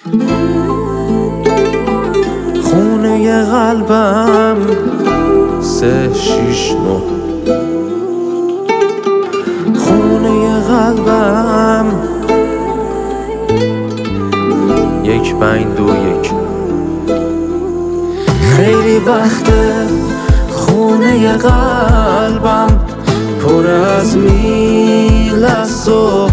خونه قلبم 369 خونه قلبم 1521 خیلی وقته خونه قلبم پر از میل است و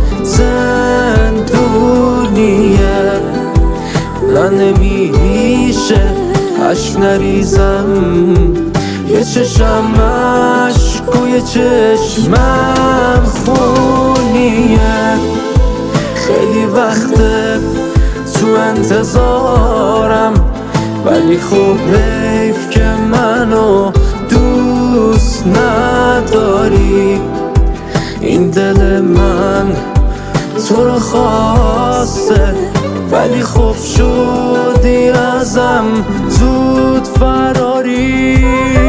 زندونیه نه نمیشه عشق نریزم یه چشم عشق و یه چشمم خونیه خیلی وقته تو انتظارم ولی خب حیف که منو دوست نداری این دل من تو رو خواسته ولی خب شدی ازم زود فراری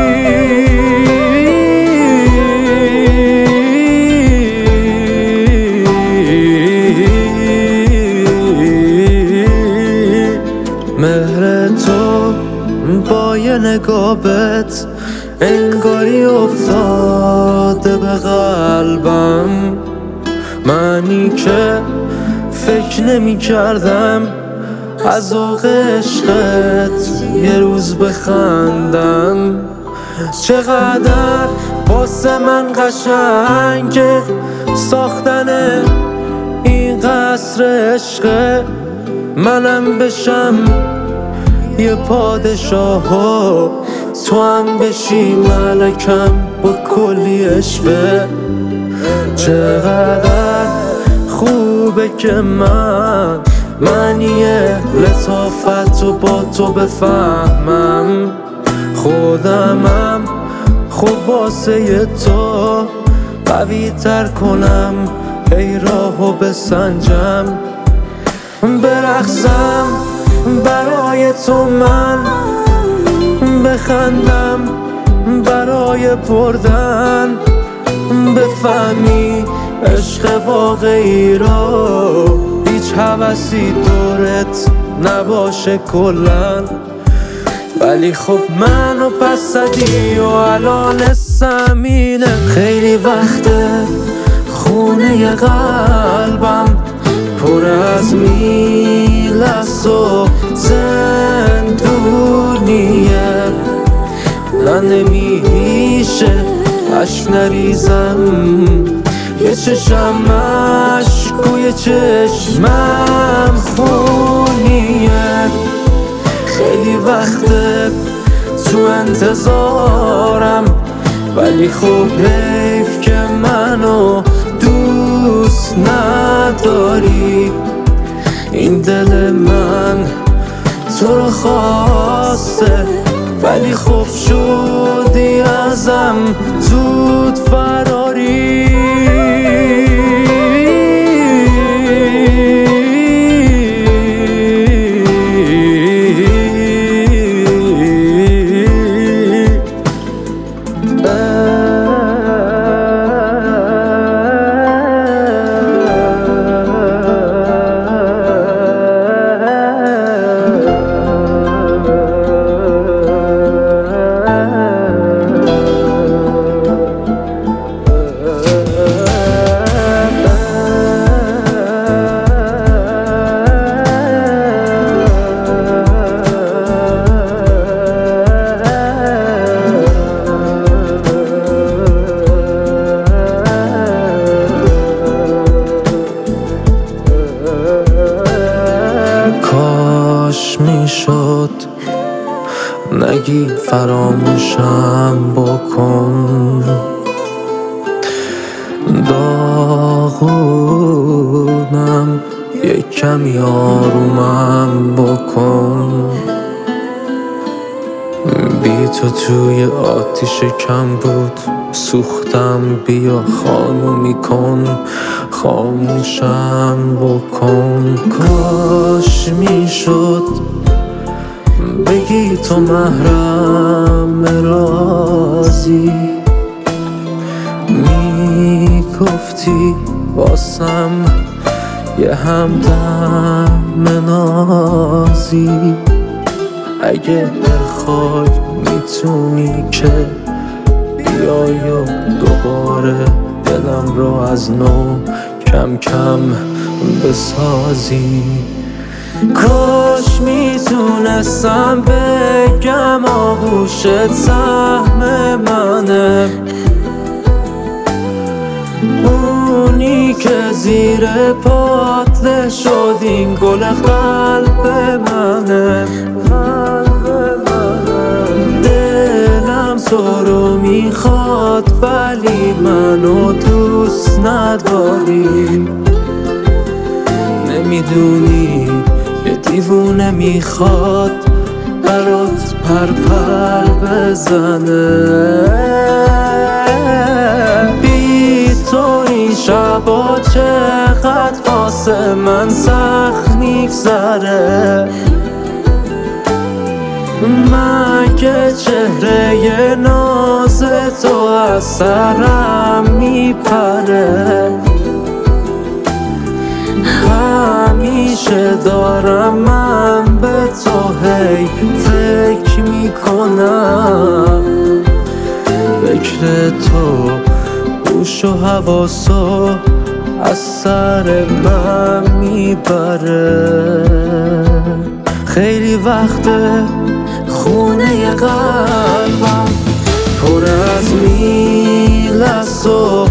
مهر تو با یه نگاهت انگاری افتاده به قلبم منی که فکر نمی کردم از ذوق عشقت یه روز بخندم چقدر واسه من قشنگه ساختن این قصر عشقه منم بشم یه پادشاه و تو هم بشی ملکم با کلی عشقه چقدر خوبه که معنی لطافت رو با تو بفهمم خودمم خب واسه تو قوی تر کنم ای راهو بسنجم برقصم برای تو من بخندم برای بردن بفهمی عشق واقعی را هیچ هوسی دورت نباشه کلن ولی خب منو پس زدی و الان سمینه خیلی وقته خونه قلبم پر از میل است و زندونیه نه نمیشه عشق نریزم یه چشم عشق و یه چشمم خونیه خیلی وقته تو انتظارم ولی خب حیف که منو دوست نداری این دل من تو رو خواسته ولی خب شدی ازم زود فراری کاش میشد نگی فراموشم بکن داغونم یک کمی آرومم بکن بی تو توی آتیش کم بود سوختم بیا خانومی کن خاموشم بکن کاش میشد بگی تو محرم رازی میگفتی واسم یه همدم بسازی. اگه بخوای میتونی که بیای و دوباره دلم رو از نو کم کم بسازی. کاش میتونستم بگم آغوشت سهم منه، اونی که زیر پات شد این گل قلب منه. دلم تو رو میخواد ولی منو دوست نداری. نمیدونی یه دیوونه میخواد برات پر بزنه. بی تو این شبا چقدر واسه من سخت میگذره. مگه چهره ناز تو از سرم میپره. همیشه دارم من به تو هی فکر میکنم. فکر تو گوش و حواسو از سر من میبره. خیلی وقته خونه قلبم پر از میل است و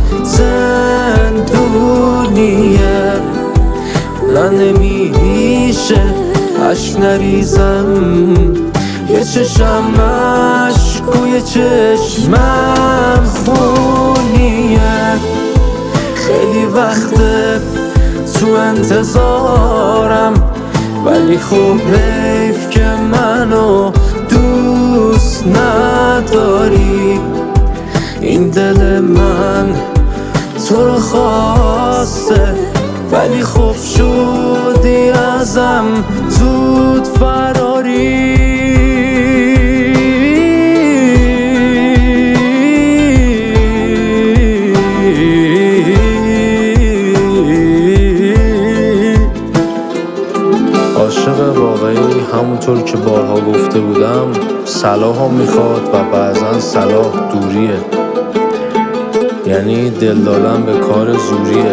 زندونیه. نه نمیشه عشق نریزم، یه چشم عشق و یه چشمم خونیه. خیلی وقته تو انتظارم ولی خوب حیف که منو دوست نداری. این دل من تو رو خواسته ولی خوب شدی ازم زود فراری. عاشق واقعی همونطور که بارها گفته بودم صلاح هم میخواد و بعضا صلاح دوریه. یعنی دل دادن به کار زوریه.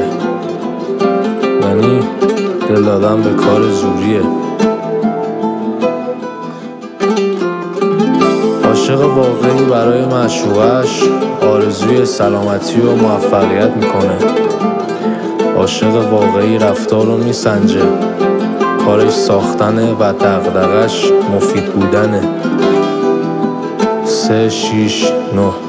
دل دادن به کار زوریه. عاشق واقعی برای معشوقش آرزوی سلامتی و موفقیت میکنه. عاشق واقعی رفتار رو میسنجه، کارش ساختنه و دغدغش مفید بودنه. 3 6 9